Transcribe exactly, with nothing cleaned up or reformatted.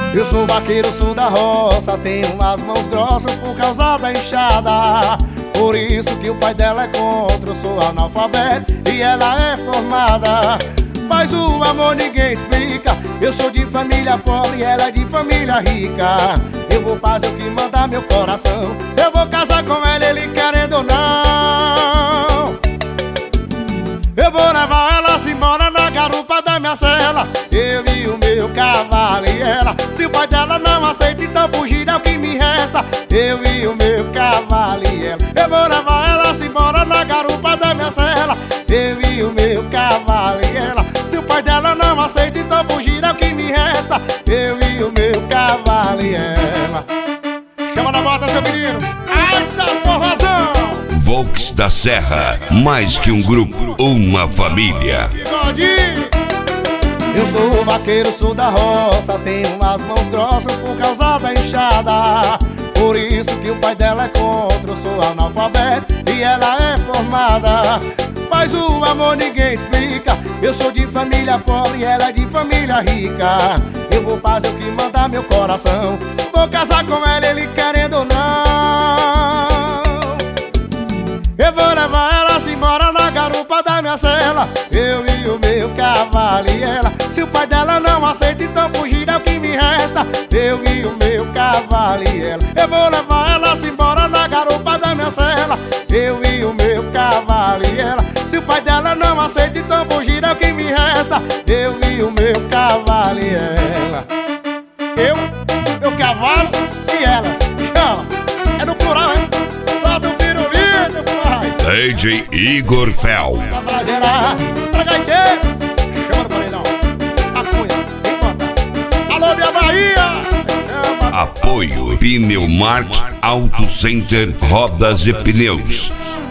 Eu sou vaqueiro, sou da roça, tenho as mãos grossas por causa da enxada. Por isso que o pai dela é contra, eu sou analfabeto e ela é formada. Mas o amor ninguém explica, eu sou de família pobre e ela é de família rica. Eu vou fazer o que manda meu coração, eu vou casar com ela, ele querendo ou não. Eu vou levar ela se embora na garupa da minha cela, eu e o meu cavalo e ela. Se o pai dela não aceita, então fugir é o que me resta, eu e o meu cavalo e ela. Eu vou levar ela se embora na garupa da minha cela, eu e o meu cavalo e ela. Se o pai dela não aceita, então fugir é o que me resta, eu e o meu cavalo e ela. Chama na bota, seu menino. Ai, tá forrozão. Volks da Serra, mais que um grupo, uma família. Eu sou vaqueiro, sou da roça, tenho as mãos grossas por causa da enxada. Por isso que o pai dela é contra, eu sou analfabeto e ela é formada. Mas o amor ninguém explica, eu sou de família pobre e ela é de família rica. Eu vou fazer o que manda meu coração, vou casar com ela, ele querendo ou não. Eu vou levar ela se embora na garupa da minha cela, eu e o meu cavalo e ela. Se o pai dela não aceita, então fugir é o que me resta, eu e o meu cavalo e ela. Eu vou levar ela se embora na garupa da minha cela, eu e o meu cavalo e ela. Se o pai dela não aceita, então fugir é o que me resta, eu e o meu cavalo e ela. Eu, meu cavalo e elas. Chama, é no plural, hein? Só do pirulito, pai. D J Igor Fel. Pra gerar, pra gaiteiro. Chama no paredão. A cunha, vem contar. Alô, minha Bahia. Chama. Apoio Pneumark Auto Center Rodas e Pneus.